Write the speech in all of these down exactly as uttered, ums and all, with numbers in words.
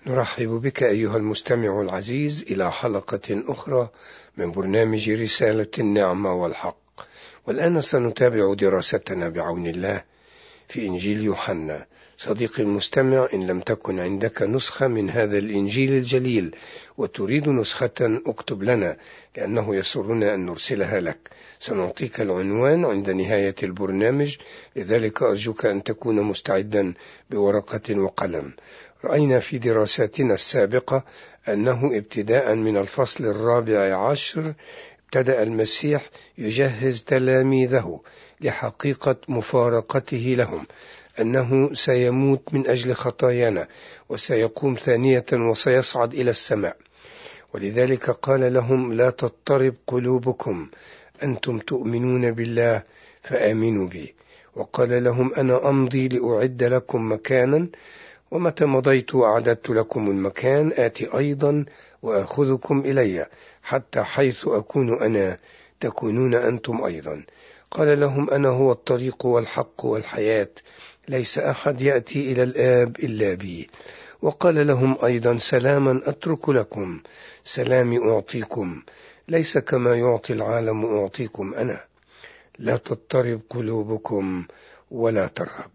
نرحب بك أيها المستمع العزيز إلى حلقة أخرى من برنامج رسالة النعمة والحق. والآن سنتابع دراستنا بعون الله في إنجيل يوحنا. صديقي المستمع، إن لم تكن عندك نسخة من هذا الإنجيل الجليل وتريد نسخة اكتب لنا، لأنه يسرنا أن نرسلها لك. سنعطيك العنوان عند نهاية البرنامج، لذلك أرجوك أن تكون مستعدا بورقة وقلم. رأينا في دراساتنا السابقة أنه ابتداء من الفصل الرابع عشر ابتدأ المسيح يجهز تلاميذه لحقيقة مفارقته لهم، أنه سيموت من أجل خطايانا وسيقوم ثانية وسيصعد إلى السماء. ولذلك قال لهم: لا تضطرب قلوبكم، أنتم تؤمنون بالله فآمنوا بي. وقال لهم: أنا أمضي لأعد لكم مكانا، ومتى مضيت وأعددت لكم المكان آتي أيضا وأخذكم إلي، حتى حيث أكون أنا تكونون أنتم أيضا. قال لهم: أنا هو الطريق والحق والحياة، ليس أحد يأتي إلى الآب إلا بي. وقال لهم أيضا: سلاما أترك لكم، سلامي أعطيكم، ليس كما يعطي العالم أعطيكم أنا. لا تضطرب قلوبكم ولا ترهب.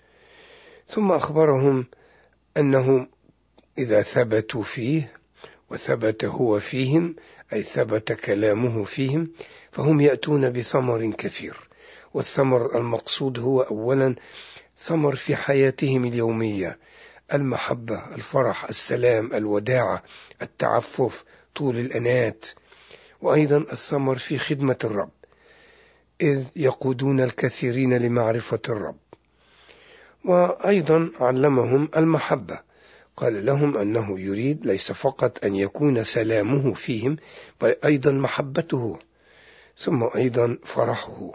ثم أخبرهم أنه إذا ثبتوا فيه وثبت هو فيهم، أي ثبت كلامه فيهم، فهم يأتون بثمر كثير. والثمر المقصود هو أولا ثمر في حياتهم اليومية: المحبة، الفرح، السلام، الوداعة، التعفف، طول الأنات. وأيضا الثمر في خدمة الرب، إذ يقودون الكثيرين لمعرفة الرب. وأيضا علمهم المحبة، قال لهم أنه يريد ليس فقط أن يكون سلامه فيهم، بل أيضا محبته، ثم أيضا فرحه.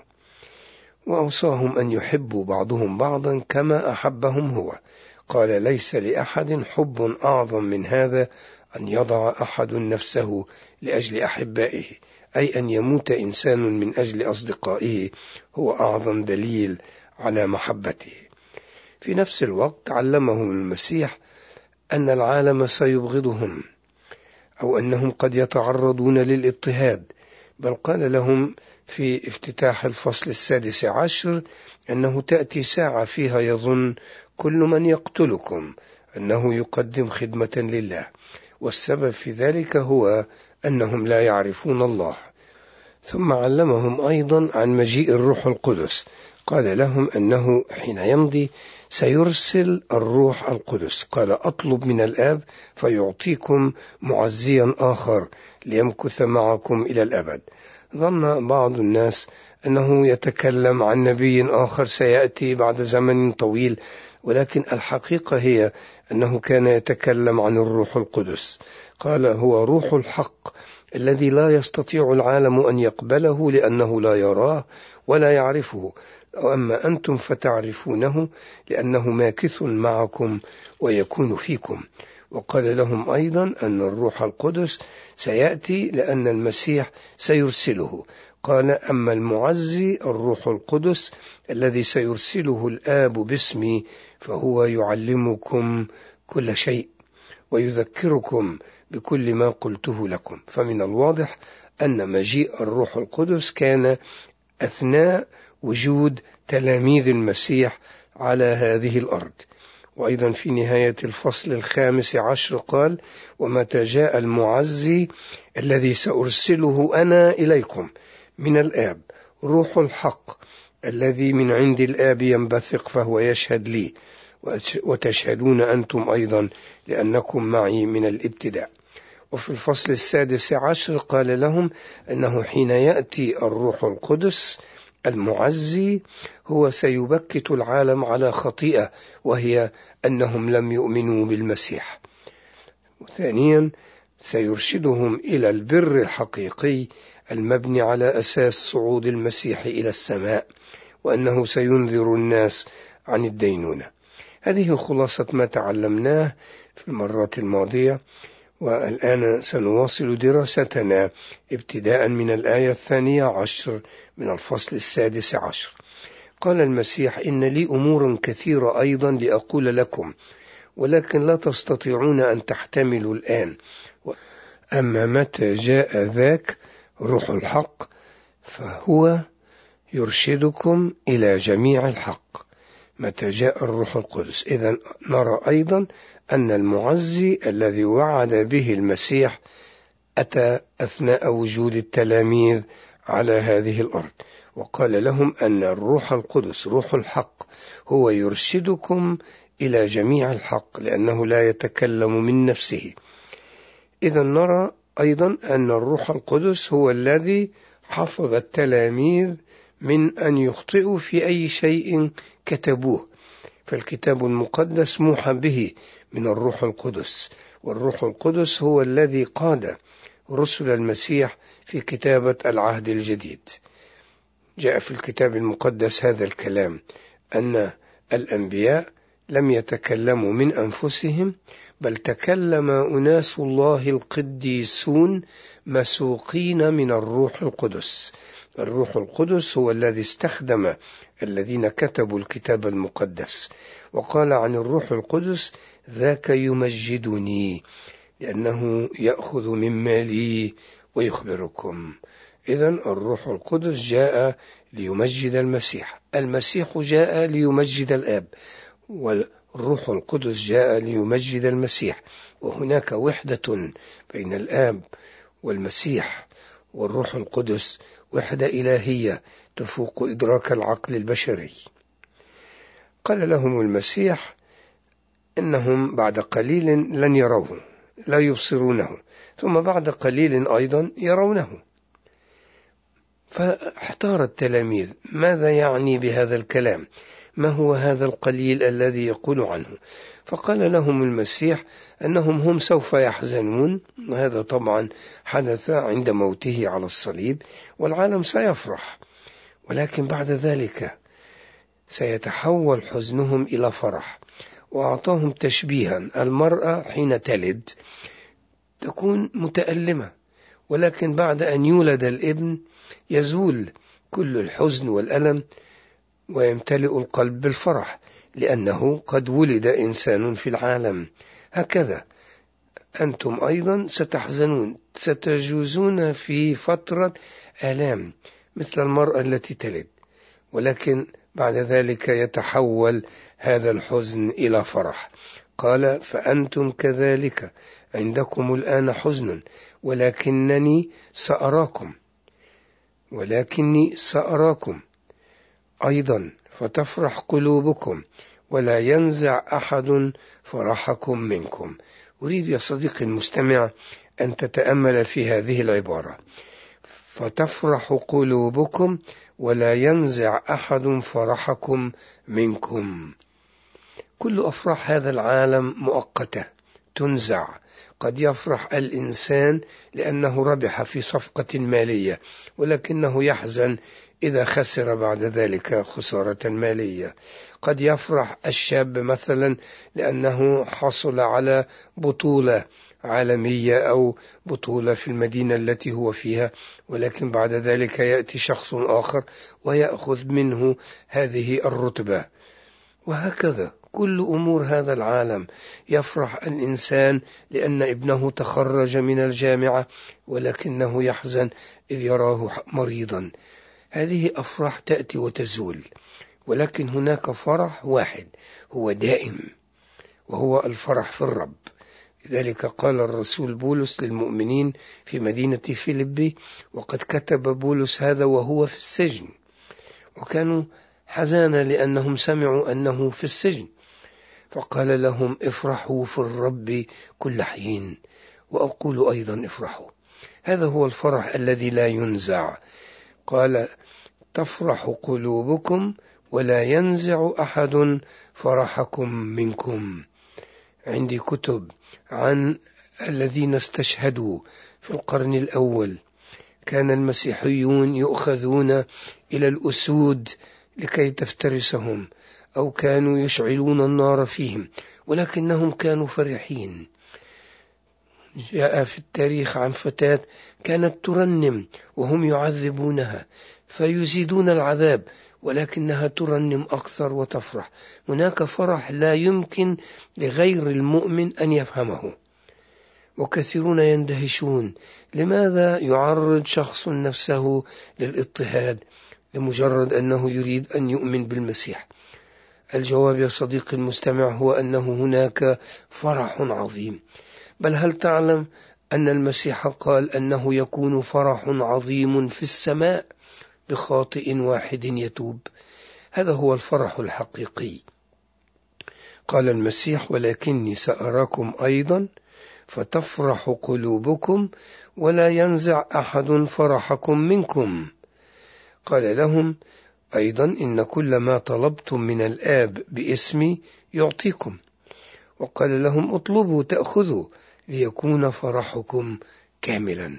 وأوصاهم أن يحبوا بعضهم بعضا كما أحبهم هو. قال: ليس لأحد حب أعظم من هذا، أن يضع أحد نفسه لأجل أحبائه، أي أن يموت إنسان من أجل أصدقائه هو أعظم دليل على محبته. في نفس الوقت علمهم المسيح أن العالم سيبغضهم، أو أنهم قد يتعرضون للاضطهاد. بل قال لهم في افتتاح الفصل السادس عشر أنه تأتي ساعة فيها يظن كل من يقتلكم أنه يقدم خدمة لله، والسبب في ذلك هو أنهم لا يعرفون الله. ثم علمهم أيضا عن مجيء الروح القدس. قال لهم أنه حين يمضي سيرسل الروح القدس. قال: أطلب من الآب فيعطيكم معزيا آخر ليمكث معكم إلى الأبد. ظن بعض الناس أنه يتكلم عن نبي آخر سيأتي بعد زمن طويل، ولكن الحقيقة هي أنه كان يتكلم عن الروح القدس. قال: هو روح الحق الذي لا يستطيع العالم أن يقبله، لأنه لا يراه ولا يعرفه، وأما أنتم فتعرفونه، لأنه ماكث معكم ويكون فيكم. وقال لهم أيضا أن الروح القدس سيأتي لأن المسيح سيرسله. قال: أما المعزي الروح القدس الذي سيرسله الآب باسمي، فهو يعلمكم كل شيء ويذكركم بكل ما قلته لكم. فمن الواضح أن مجيء الروح القدس كان أثناء وجود تلاميذ المسيح على هذه الأرض. وأيضا في نهاية الفصل الخامس عشر قال: ومتى جاء المعزي الذي سأرسله أنا إليكم من الآب، روح الحق الذي من عند الآب ينبثق، فهو يشهد لي، وتشهدون أنتم أيضا لأنكم معي من الابتداء. وفي الفصل السادس عشر قال لهم أنه حين يأتي الروح القدس المعزي هو سيبكت العالم على خطيئة، وهي أنهم لم يؤمنوا بالمسيح. وثانيا سيرشدهم إلى البر الحقيقي المبني على أساس صعود المسيح إلى السماء، وأنه سينذر الناس عن الدينونة. هذه خلاصة ما تعلمناه في المرات الماضية، والآن سنواصل دراستنا ابتداء من الآية الثانية عشر من الفصل السادس عشر. قال المسيح: إن لي أمور كثيرة أيضا لأقول لكم، ولكن لا تستطيعون أن تحتملوا الآن. أما متى جاء ذاك روح الحق فهو يرشدكم إلى جميع الحق. متى جاء الروح القدس. إذن نرى أيضا أن المعزي الذي وعد به المسيح أتى أثناء وجود التلاميذ على هذه الأرض، وقال لهم أن الروح القدس روح الحق هو يرشدكم إلى جميع الحق، لأنه لا يتكلم من نفسه. إذا نرى أيضا أن الروح القدس هو الذي حفظ التلاميذ من أن يخطئوا في أي شيء كتبوه، فالكتاب المقدس موحى به من الروح القدس، والروح القدس هو الذي قاد رسل المسيح في كتابة العهد الجديد. جاء في الكتاب المقدس هذا الكلام أن الأنبياء لم يتكلموا من أنفسهم، بل تكلم أناس الله القديسون مسوقين من الروح القدس. الروح القدس هو الذي استخدم الذين كتبوا الكتاب المقدس، وقال عن الروح القدس ذاك يمجدني لأنه يأخذ مما لي ويخبركم. إذن الروح القدس جاء ليمجد المسيح، المسيح جاء ليمجد الآب، والروح القدس جاء ليمجد المسيح، وهناك وحدة بين الآب والمسيح والروح القدس، وحدة إلهية تفوق إدراك العقل البشري. قال لهم المسيح إنهم بعد قليل لن يروه، لا يبصرونه، ثم بعد قليل أيضا يرونه. فاحتار التلاميذ ماذا يعني بهذا الكلام؟ ما هو هذا القليل الذي يقول عنه؟ فقال لهم المسيح أنهم هم سوف يحزنون، وهذا طبعا حدث عند موته على الصليب، والعالم سيفرح، ولكن بعد ذلك سيتحول حزنهم إلى فرح. وأعطاهم تشبيها، المرأة حين تلد تكون متألمة، ولكن بعد أن يولد الابن يزول كل الحزن والألم ويمتلئ القلب بالفرح، لأنه قد ولد إنسان في العالم. هكذا أنتم أيضا ستحزنون، ستجوزون في فترة آلام مثل المرأة التي تلد، ولكن بعد ذلك يتحول هذا الحزن إلى فرح. قال فأنتم كذلك عندكم الآن حزن، ولكنني سأراكم ولكني سأراكم أيضا فتفرح قلوبكم ولا ينزع أحد فرحكم منكم. أريد يا صديقي المستمع أن تتأمل في هذه العبارة، فتفرح قلوبكم ولا ينزع أحد فرحكم منكم. كل أفراح هذا العالم مؤقتة تنزع. قد يفرح الإنسان لأنه ربح في صفقة مالية، ولكنه يحزن إذا خسر بعد ذلك خسارة مالية. قد يفرح الشاب مثلا لأنه حصل على بطولة عالمية أو بطولة في المدينة التي هو فيها، ولكن بعد ذلك يأتي شخص آخر ويأخذ منه هذه الرتبة. وهكذا كل أمور هذا العالم. يفرح الإنسان لأن ابنه تخرج من الجامعة، ولكنه يحزن إذ يراه مريضا. هذه أفراح تأتي وتزول، ولكن هناك فرح واحد هو دائم، وهو الفرح في الرب. لذلك قال الرسول بولس للمؤمنين في مدينة فيلبي، وقد كتب بولس هذا وهو في السجن، وكانوا حزانا لأنهم سمعوا أنه في السجن، فقال لهم افرحوا في الرب كل حين، وأقول أيضا افرحوا. هذا هو الفرح الذي لا ينزع. قال تفرح قلوبكم ولا ينزع أحد فرحكم منكم. عندي كتب عن الذين استشهدوا في القرن الأول. كان المسيحيون يؤخذون إلى الأسود لكي تفترسهم، أو كانوا يشعلون النار فيهم، ولكنهم كانوا فرحين. جاء في التاريخ عن فتاة كانت ترنم وهم يعذبونها، فيزيدون العذاب ولكنها ترنم أكثر وتفرح. هناك فرح لا يمكن لغير المؤمن أن يفهمه. وكثيرون يندهشون، لماذا يعرض شخص نفسه للاضطهاد لمجرد أنه يريد أن يؤمن بالمسيح؟ الجواب يا صديقي المستمع هو أنه هناك فرح عظيم. بل هل تعلم أن المسيح قال أنه يكون فرح عظيم في السماء بخاطئ واحد يتوب؟ هذا هو الفرح الحقيقي. قال المسيح: ولكني سأراكم أيضا فتفرح قلوبكم ولا ينزع أحد فرحكم منكم. قال لهم أيضا: إن كل ما طلبتم من الآب باسمي يعطيكم. وقال لهم: اطلبوا تأخذوا ليكون فرحكم كاملا.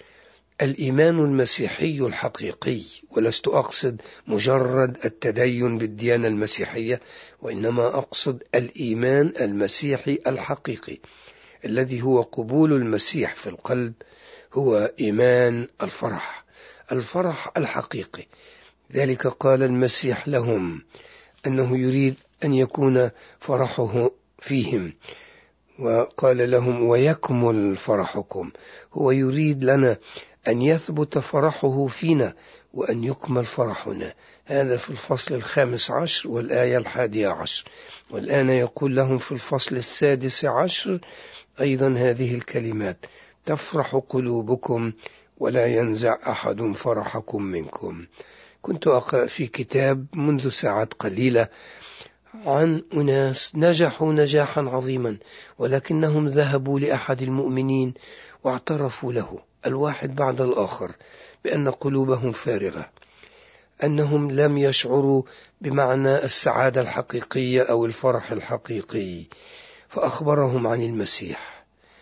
الإيمان المسيحي الحقيقي، ولست أقصد مجرد التدين بالديانة المسيحية، وإنما أقصد الإيمان المسيحي الحقيقي الذي هو قبول المسيح في القلب، هو إيمان الفرح، الفرح الحقيقي. ذلك قال المسيح لهم أنه يريد أن يكون فرحه فيهم، وقال لهم: ويكمل فرحكم. هو يريد لنا أن يثبت فرحه فينا وأن يكمل فرحنا. هذا في الفصل الخامس عشر والآية الحادية عشر. والآن يقول لهم في الفصل السادس عشر أيضا هذه الكلمات: تفرح قلوبكم ولا ينزع أحد فرحكم منكم. كنت أقرأ في كتاب منذ ساعات قليلة عن أناس نجحوا نجاحا عظيما، ولكنهم ذهبوا لأحد المؤمنين واعترفوا له الواحد بعد الآخر بأن قلوبهم فارغة، أنهم لم يشعروا بمعنى السعادة الحقيقية أو الفرح الحقيقي. فأخبرهم عن المسيح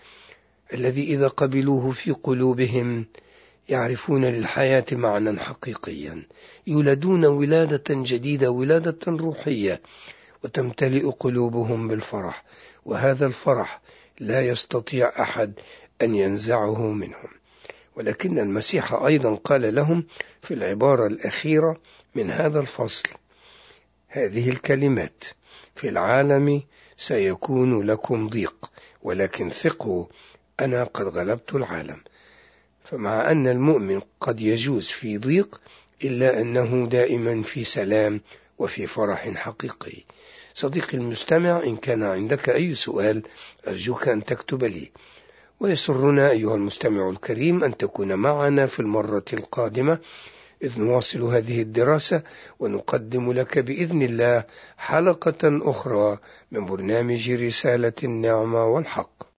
الذي إذا قبلوه في قلوبهم يعرفون للحياة معنى حقيقيا، يولدون ولادة جديدة، ولادة روحية، وتمتلئ قلوبهم بالفرح، وهذا الفرح لا يستطيع أحد أن ينزعه منهم. ولكن المسيح أيضا قال لهم في العبارة الأخيرة من هذا الفصل هذه الكلمات: في العالم سيكون لكم ضيق، ولكن ثقوا أنا قد غلبت العالم. فمع أن المؤمن قد يجوز في ضيق، إلا أنه دائما في سلام وفي فرح حقيقي. صديقي المستمع، إن كان عندك أي سؤال أرجوك أن تكتب لي. ويسرنا أيها المستمع الكريم أن تكون معنا في المرة القادمة إذ نواصل هذه الدراسة، ونقدم لك بإذن الله حلقة أخرى من برنامج رسالة النعمة والحق.